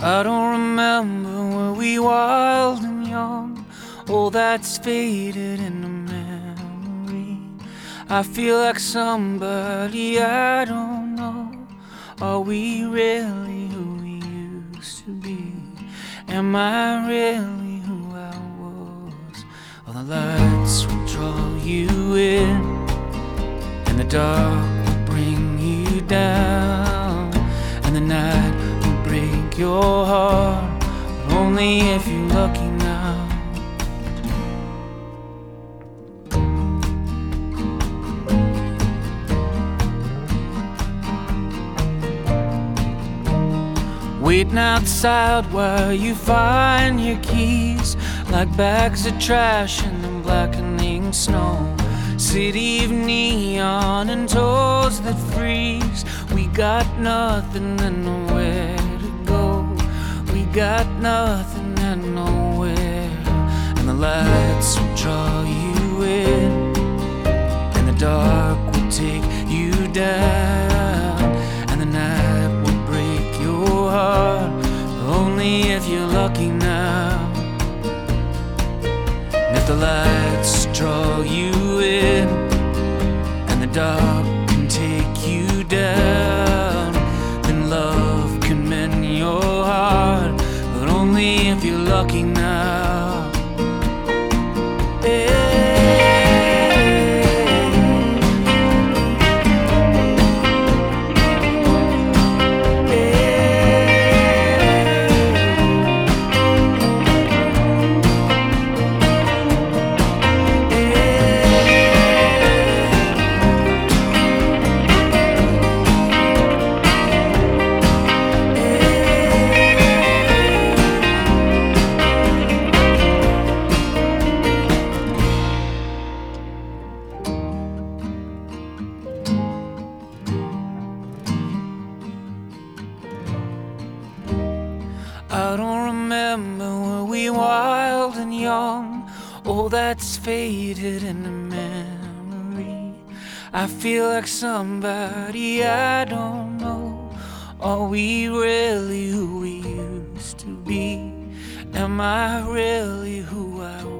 I don't remember were we wild and young. All that's faded in the memory. I feel like somebody I don't know. Are we really who we used to be? Am I really who I was? All the lights will draw you in, and the dark will bring you down, and the night will break your heart, but only if you're lucky now. Waiting outside while you find your keys, like bags of trash in the blackening snow. City of neon and toes that freeze. We got nothing and nowhere to go. We got nothing and nowhere. And the lights will draw you in, and the dark will take you down, and the night will break your heart, only if you're lucky now. And if the lights draw you in, and the dark can take you down, then love can mend your heart, but only if you're lucky now. Yeah. I don't remember were we wild and young. All that's faded in the memory. I feel like somebody I don't know. Are we really who we used to be? Am I really who I was?